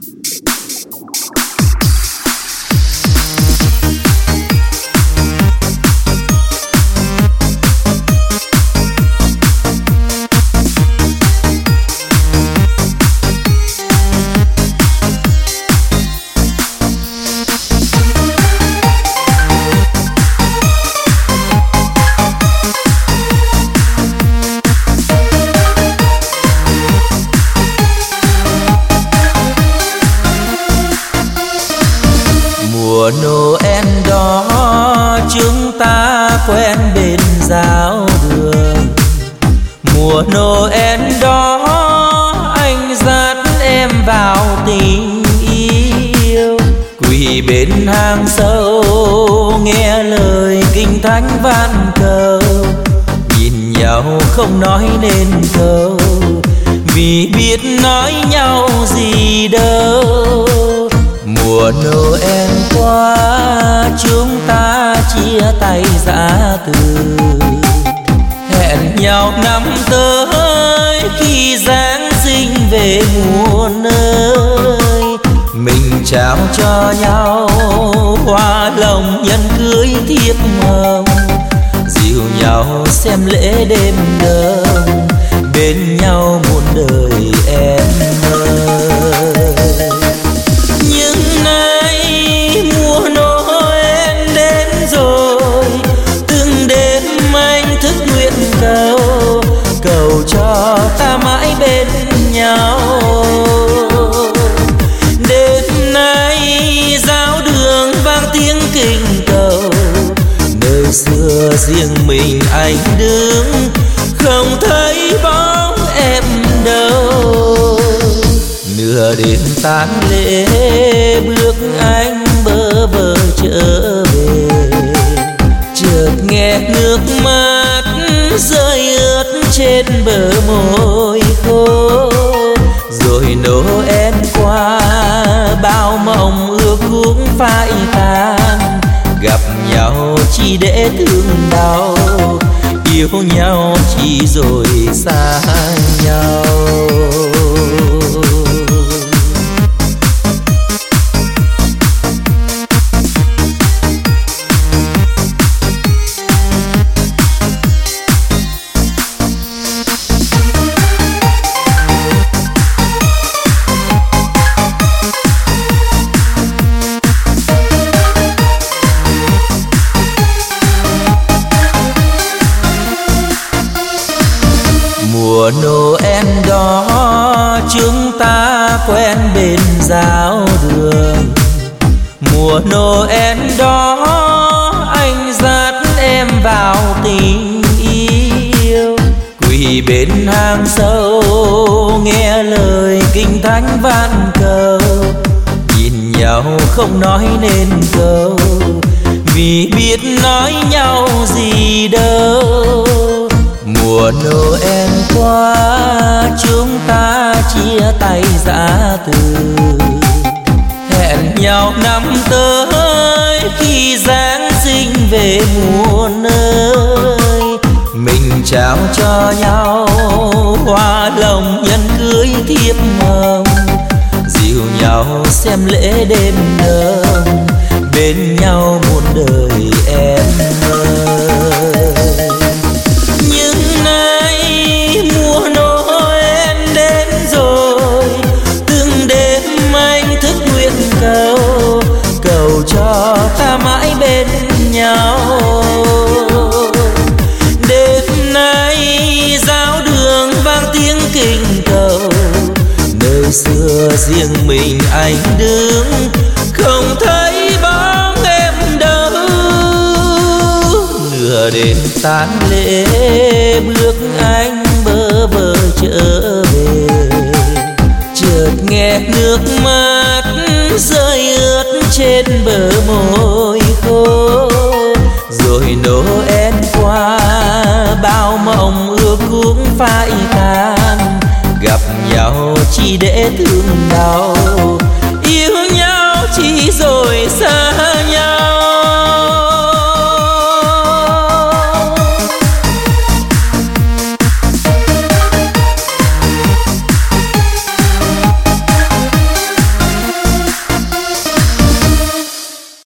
Mùa Noel đó chúng ta quen bên giáo đường. Mùa Noel đó anh dắt em vào tình yêu. Quỳ bên hang sâu nghe lời kinh thánh van cầu, nhìn nhau không nói nên câu, vì biết nói nhau gì đâu. Mùa Noel qua chúng ta chia tay giã từ, hẹn nhau năm tới khi Giáng sinh về muôn nơi. Mình trao cho nhau hoa lồng nhân cưới thiệp hồng, dìu nhau xem lễ đêm đông, bên nhau muôn đời em ơi. Nhưng nay mùa Noel đến rồi, từng đêm anh thức nguyện cầu, cầu cho ta mãi bên nhau. Đêm nay giáo đường vang tiếng kinh cầu, nơi xưa riêng mình anh đứng, không thấy bóng em đâu. Nửa đêm tán lễ bước anh bơ vơ trở về, chợt nghe nước mắt rơi ướt trên bờ môi khô. Rồi Noel qua bao mộng ước cũng phai tàn, gặp nhau chỉ để thương đau, yêu nhau chỉ rồi xa nhau. Mùa Noel đó chúng ta quen bên giáo đường. Mùa Noel đó anh dắt em vào tình yêu. Quỳ bên hang sâu nghe lời kinh thánh van cầu, nhìn nhau không nói nên câu, vì biết nói nhau gì đâu. Mùa Noel qua chúng ta chia tay giã từ, hẹn nhau năm tới khi Giáng sinh về muôn nơi. Mình trao cho nhau hoa lồng nhân cưới thiệp hồng, dìu nhau xem lễ đêm đông, bên nhau muôn đời em ơi. Nhưng nay mùa Noel đến rồi, từng đêm anh thức nguyện cầu, cầu cho ta mãi bên nhau. Đêm nay giáo đường vang tiếng kinh cầu, nơi xưa riêng mình anh đứng, không thấy bóng em đâu. Nửa đêm tán lễ bước anh bơ vơ trở về, chợt nghe nước mắt rơi ướt trên bờ môi khô. Rồi Noel qua bao mộng ước cũng phai tàn, gặp nhau chỉ để thương đau,